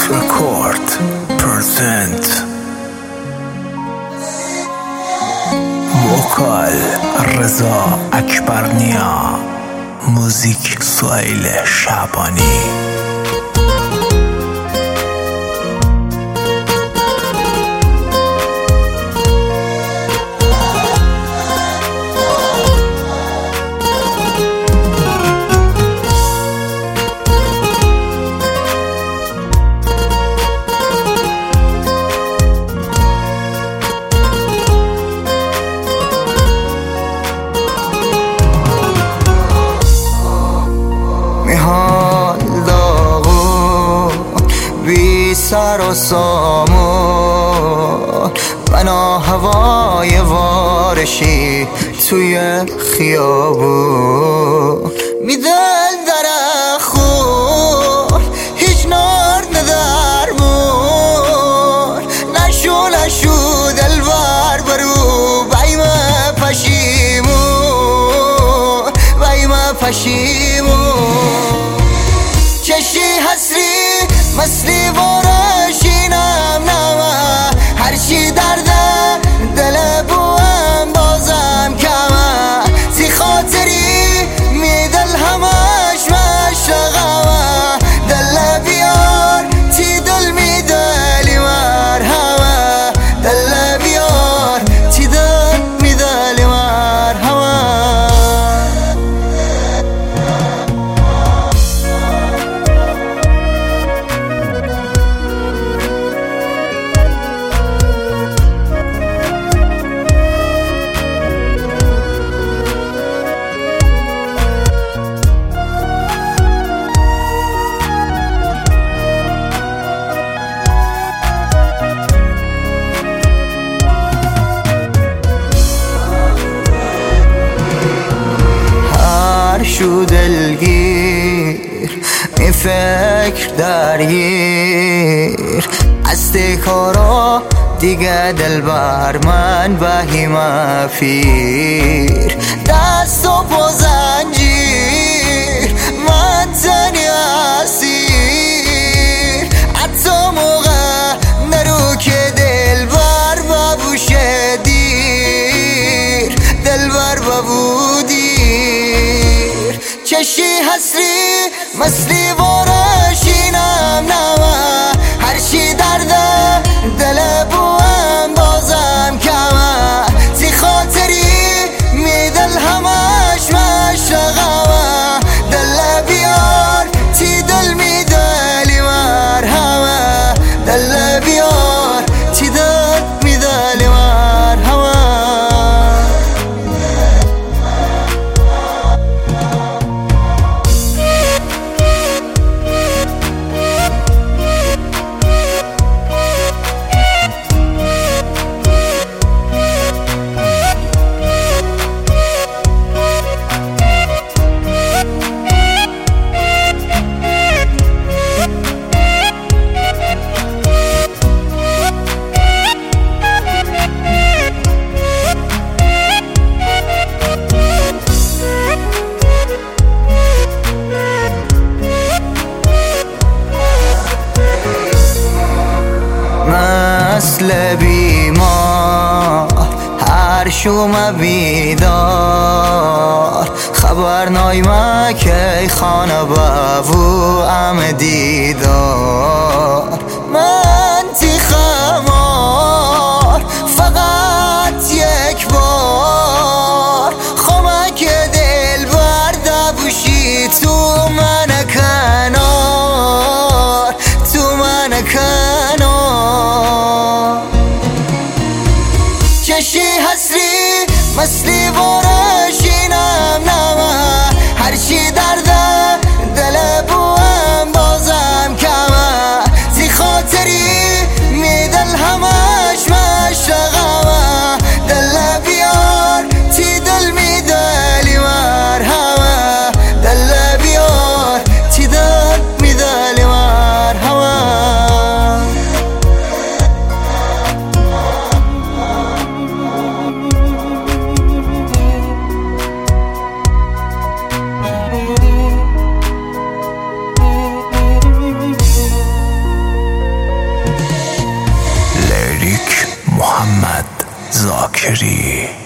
Record present وکال رضا اکبرنیا، موزیک سهیل شعبانی. سر و سامون بنا هوای وارشی توی خیابون میدل در خون هیچ نار ندرمون نشو دل بر برو بایم پشیمون چشی حسری مسلی وارشینم نمه هرچی درده دل بوم بازم کمه زی خاطری میدل همش مشتغمه دل بیار تی دل میدلی مرهمه دل بیار تی دل میدلی مرهمه شو دلگیر می فکر درگیر از کارا دیگه دل بر من بهیمه پیر دست و پا زنجیر من تنی اسیر حتی موقع نرو که دل بر ببوشه دیر دل بر ببودی چشی حسری مسلی وارشینم نمه هرچی درده دل بوم بازم کمه زی خاطری میدل همش مشتغمه دل بیار تی دل میدلی مرهمه دل بیار تی دل میدلی مرهمه مثل بیمار هر شوم بیدار خبر نایمه که خانه بابو ام دیدار من تی خمار فقط یک بار خمک دل برده بوشی تو من کنار چشی حسری مسلی وارشینم نمه هرچی درده دل بوم بازم کمه زی خاطری میدل هم شریک محمد زاکری.